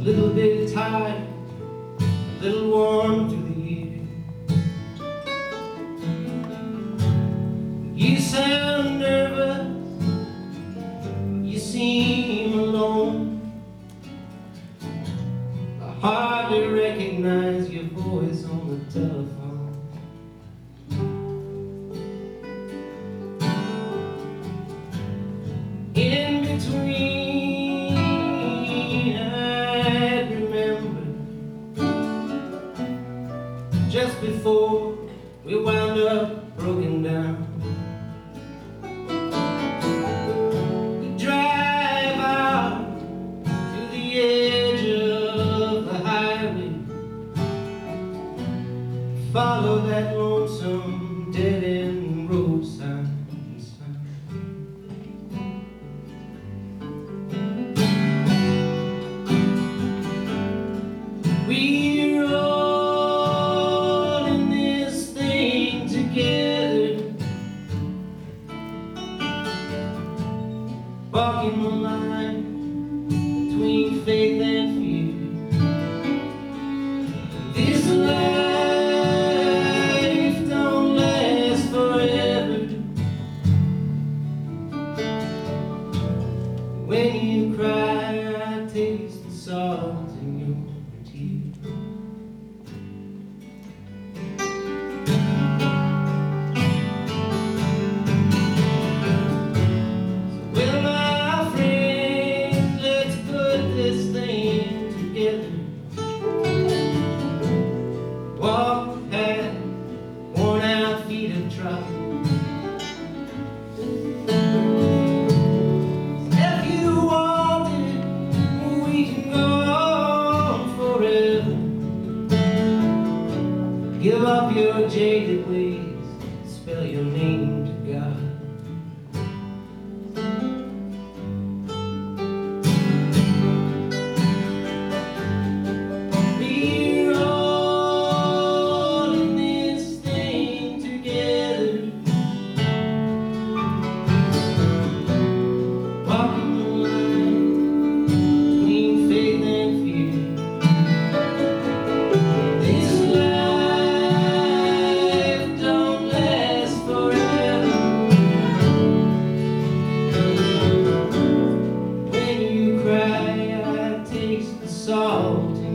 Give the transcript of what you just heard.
little bit tired, a little warm through the year. You sound nervous, you seem alone. I hardly recognize your voice on the telephone. In between, I remember just before we wound up broken down. We drive out to the edge of the highway, follow that lonesome dead-end road sign. We're all in this thing together, walking the line between faith and fear. This life don't last forever. When you cry, I taste the salt in your tears. Well, my friend, let's put this thing together. Walk the path, worn out feet have trodden. If you want it, we can go on forever. Give up your jaded ways, spell your name to God. We're all in this thing together, walking the line between faith and fear. This life don't last forever. When you cry, I taste the salt